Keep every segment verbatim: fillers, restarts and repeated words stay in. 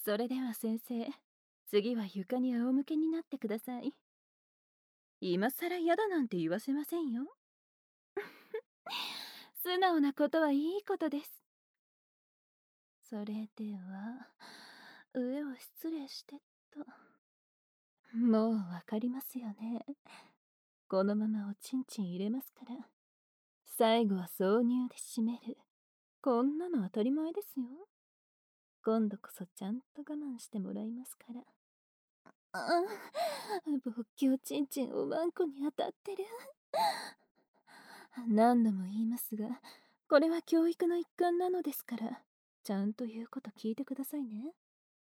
それでは先生、次は床に仰向けになってください。今さら嫌だなんて言わせませんよ。素直なことはいいことです。それでは、上を失礼してと。もうわかりますよね。このままおちんちん入れますから。最後は挿入で締める。こんなの当たり前ですよ。今度こそちゃんと我慢してもらいますから。ああ、勃起おちんちんおまんこに当たってる。何度も言いますが、これは教育の一環なのですから、ちゃんと言うこと聞いてくださいね。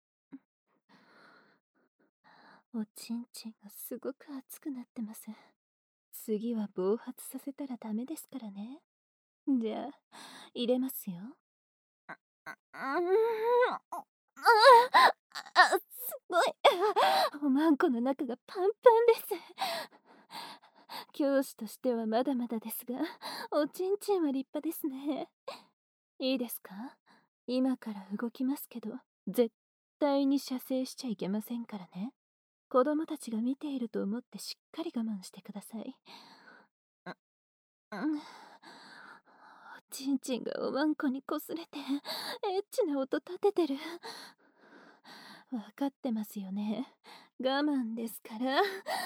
おちんちんがすごく熱くなってます。次は暴発させたらダメですからね。じゃあ、入れますよ。あ、あ、すごい。おまんこの中がパンパンです。教師としてはまだまだですが、おちんちんは立派ですね。いいですか？今から動きますけど、絶対に射精しちゃいけませんからね。子供たちが見ていると思ってしっかり我慢してください。うん、おちんちんがおまんこにこすれてエッチな音立ててる。分かってますよね。我慢ですから。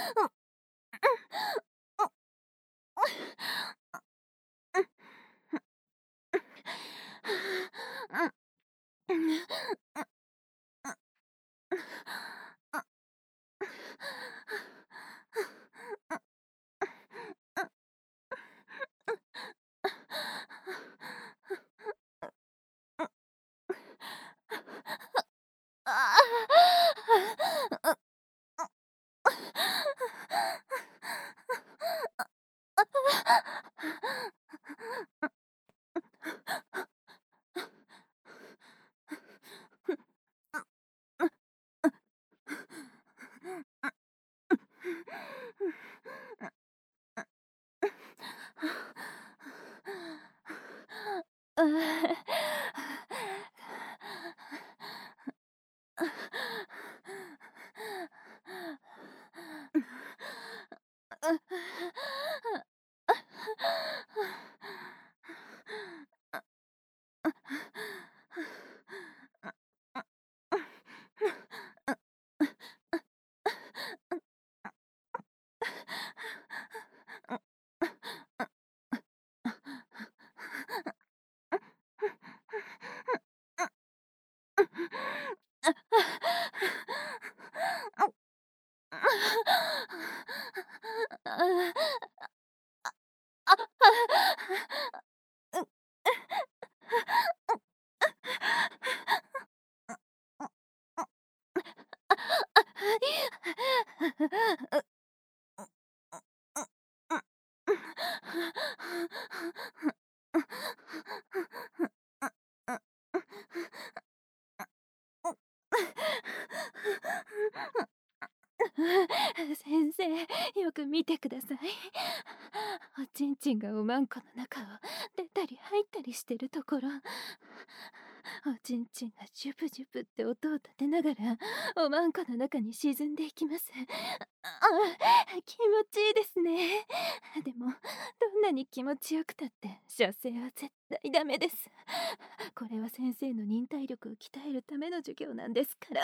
先生、よく見てください。おちんちんがおまんこの中を出たり入ったりしてるところ。おちんちんがジュプジュプって音を立てながらおまんこの中に沈んでいきます。あ、気持ちいいですね。でもどんなに気持ちよくたって射精は絶対ダメです。これは先生の忍耐力を鍛えるための授業なんですから。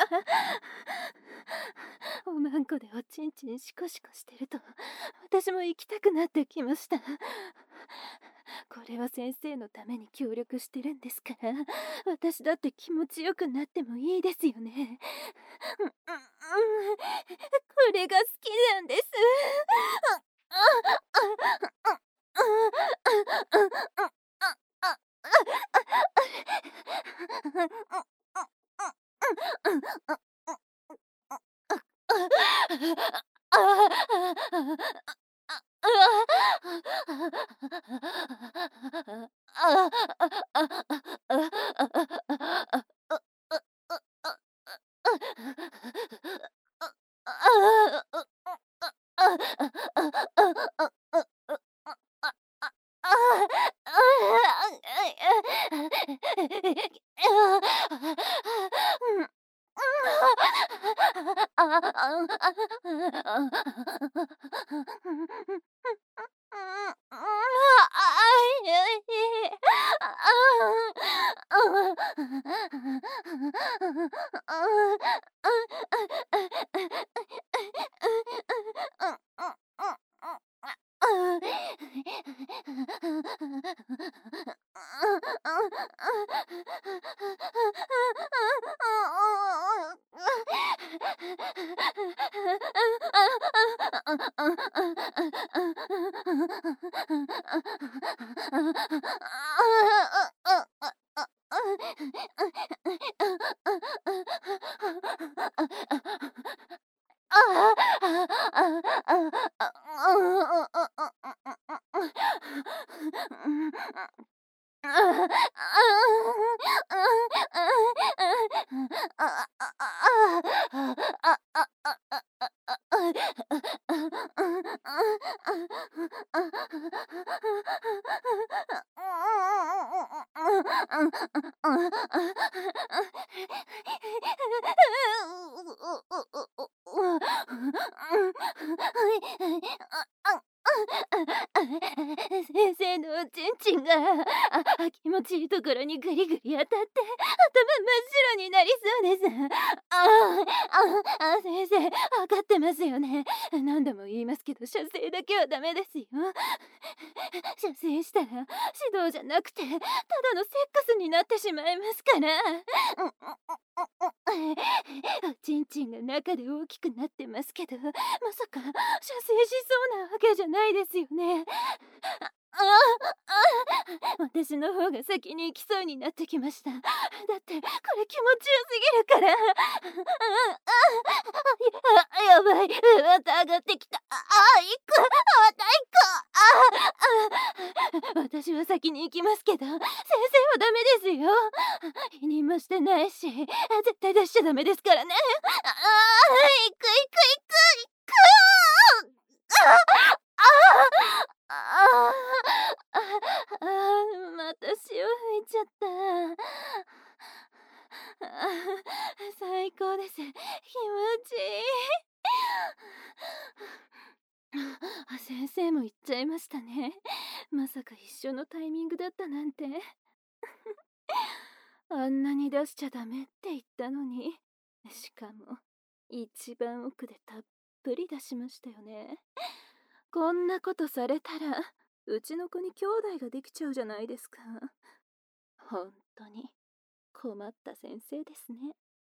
おまんこでおちんちんシコシコしてると私も行きたくなってきました。これは先生のために協力してるんですから、私だって気持ちよくなってもいいですよね。うんうんうん、これが好きなんです。 先生のおちんちんが、ああ、気持ちいいところにグリグリ当たって、頭真っ白になりそうです。ああ、ああ、先生、分かってますよね。何度も言いますけど、射精だけはダメですよ。射精したら、指導じゃなくて、ただのセックスになってしまいますから。おちんちんが中で大きくなってますけど、まさか射精しそうなわけじゃないですよね。ああ、ああ、私の方が先に行きそうになってきました。だってこれ気持ちよすぎるから。ああ、やばい、また上がってきた。ああ、行く、また行く。ああ、私は先に行きますけど、先生はダメですよ。否認もしてないし、絶対出しちゃダメですからね。ああ、行く行く行く行く。ああ、ああ、ああ、あ、また潮吹いちゃった。あ、最高です。気持ちいい。あ、先生も言っちゃいましたね。まさか一緒のタイミングだったなんて。あんなに出しちゃダメって言ったのに。しかも、一番奥でたっぷり出しましたよね。こんなことされたら、うちの子に兄弟ができちゃうじゃないですか。本当に困った先生ですね。